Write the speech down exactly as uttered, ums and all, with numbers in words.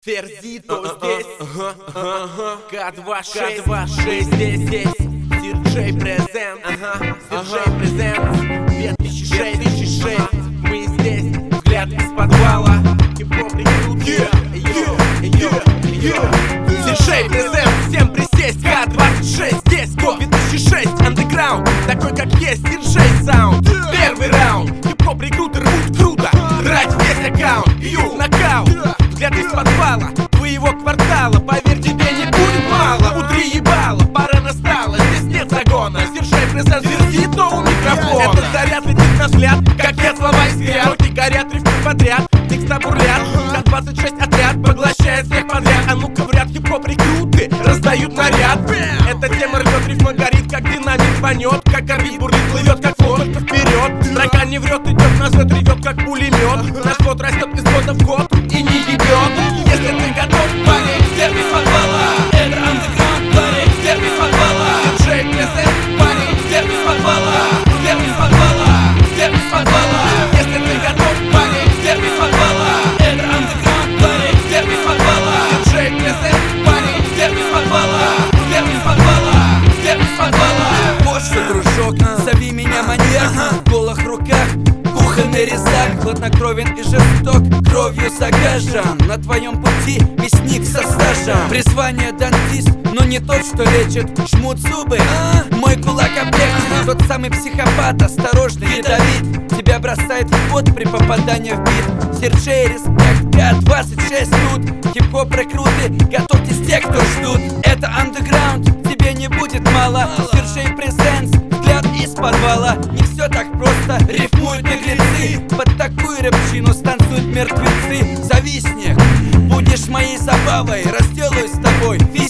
Ферзито здесь, К двадцать шесть здесь, здесь, Сирджей презент, Сирджей презент, две тысячи шесть, мы здесь, взгляд из подвала, хип-хоп рекрутер, Сирджей презент, всем присесть, К двадцать шесть здесь, год две тысячи шесть, андеграунд, такой как есть, Сирджей саунд, первый раунд, хип-хоп рекрутер, рут круто, драть весь аккаунт, бью нокаут. Взгляд из подвала твоего квартала, поверь, тебе не будет мало. Утри ебало, пора настала, здесь нет загона. Сирджей презент, Ферзито у микрофона. Этот заряд летит на взгляд, как я слова из гряд. Руки горят, рифмы подряд, текста бурлят. К двадцать шесть отряд поглощает всех подряд. А ну-ка в ряд, хип-хоп рекруты раздают наряд. Эта тема рвет, рифма горит, как динамит рванет. Как орбит, бурлит, плывет, как флот, только вперед. Строка не врет, идет назад, ревет, как пулемет. Наш ход растет из года в год и не ебет. Если ты готов, парень, взгляд из подвала. Это андеграунд, парень, взгляд из подвала. Сирджей презент, парень, взгляд из подвала. Взгляд из подвала, взгляд из подвала. Если ты готов, парень, взгляд из подвала. Это андеграунд, парень, взгляд из подвала. Сирджей презент, парень, взгляд из подвала. Взгляд из подвала, взгляд из подвала. Вот что, дружок, зови меня маньяк. В голых руках кухонный резак, хладнокровен и жесток, кровью загажен. На твоем пути мясник со стажем. Призвание дантист, но не тот, что лечит. Жмут зубы, а? Мой кулак облегчен. Тот самый психопат, осторожный, ядовит. Тебя бросает в пот при попадании в бит. Сирджей, респект, К двадцать шесть тут. Хип-хоп рекруты, готовьтесь те, кто ждут. Это андеграунд, тебе не будет мало. Сирджей презент, взгляд из подвала. Не все так просто, рифмуют наглецы. Под такую рэпчину станцуют мертвецы. Зависни, будешь моей забавой, разделаюсь с тобой.